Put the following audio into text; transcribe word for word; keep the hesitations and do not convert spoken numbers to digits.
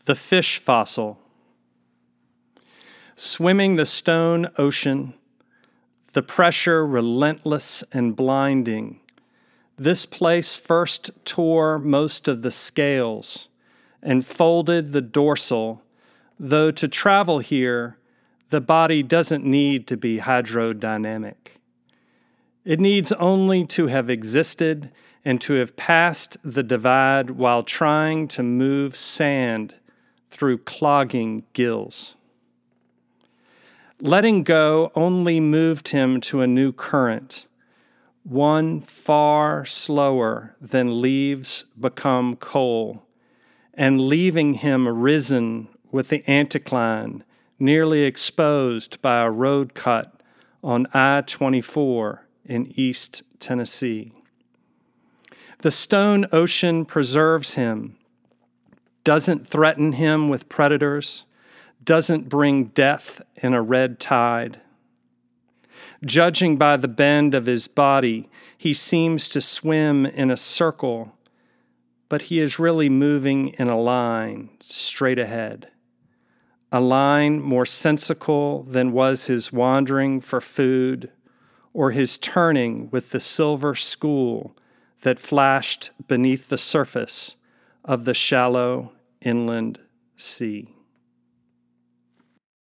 The fish fossil. Swimming the stone ocean, the pressure relentless and blinding, this place first tore most of the scales and folded the dorsal, though to travel here, the body doesn't need to be hydrodynamic. It needs only to have existed and to have passed the divide while trying to move sand through clogging gills. Letting go only moved him to a new current, one far slower than leaves become coal, and leaving him risen with the anticline, nearly exposed by a road cut on I twenty-four in East Tennessee. The stone ocean preserves him, doesn't threaten him with predators, doesn't bring death in a red tide. Judging by the bend of his body, he seems to swim in a circle, but he is really moving in a line straight ahead. A line more sensical than was his wandering for food or his turning with the silver school that flashed beneath the surface of the shallow inland sea.